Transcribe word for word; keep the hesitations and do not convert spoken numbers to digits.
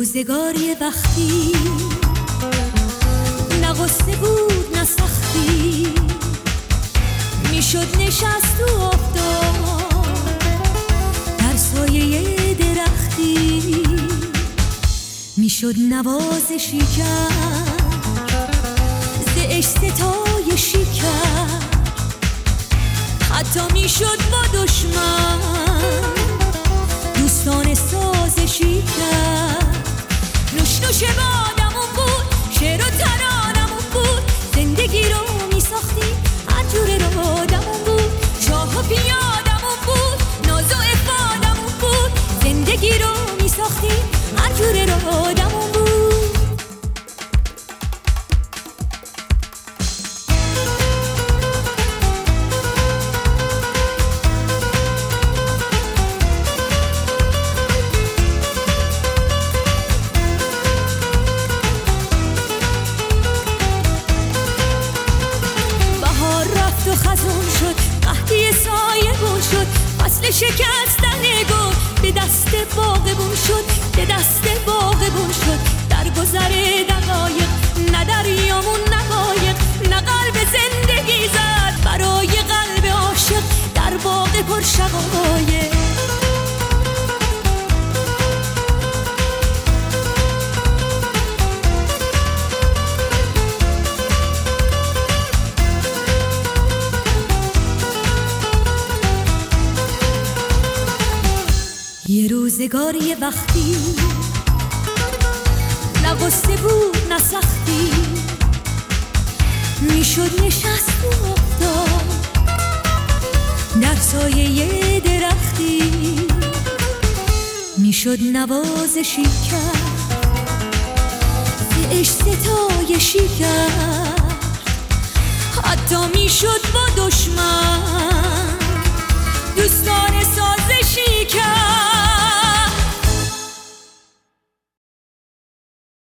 روزگار یه وقتی نه غصه بود نه سختی، میشد نشست تو آفتاب در سایه درختی، میشد نوازشی کرد ز عشق ستایشی کرد، حتی میشد با دشمن دوستان سازشی کرد. نوش نوش بادمون بود، شعر و ترانمون بود، زندگی رو میساختیم هر جور رادمون بود، شاه و پیادمون بود، ناز و افادمون بود، زندگی رو میساختیم هر جور رادمون بود. و خزون شد، قحطی سایبون شد، فصل شکستن گل به دست باغبون شد، به دست باغبون شد. در گذر دقایق نه دریامون نقایق، نه قلب زندگی زد برای قلب عاشق در باغ پر شقایق. یه روزگار یه وقتی نه غصه بود نه سختی، میشد نشست تو آفتاب در سایه درختی، میشد نوازشی کرد ز عشق ستایشی کرد، حتی میشد با دشمن دوستان سازشی کرد.